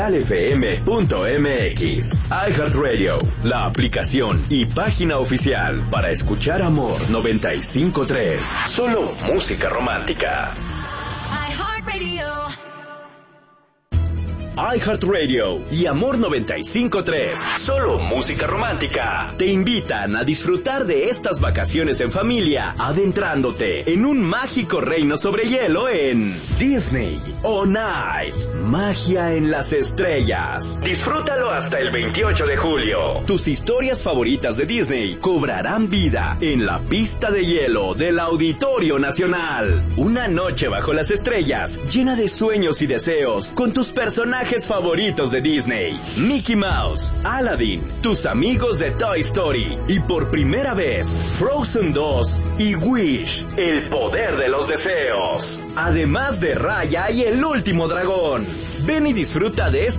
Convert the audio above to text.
FM.mx. iHeartRadio, la aplicación y página oficial para escuchar Amor 95.3. Solo música romántica. iHeartRadio y Amor 95.3, solo música romántica, te invitan a disfrutar de estas vacaciones en familia, adentrándote en un mágico reino sobre hielo en Disney On Ice, magia en las estrellas. Disfrútalo hasta el 28 de julio. Tus historias favoritas de Disney cobrarán vida en la pista de hielo del Auditorio Nacional. Una noche bajo las estrellas, llena de sueños y deseos, con tus personajes favoritos de Disney, Mickey Mouse, Aladdin, tus amigos de Toy Story y por primera vez Frozen 2 y Wish, el poder de los deseos, además de Raya y el último dragón. Ven y disfruta de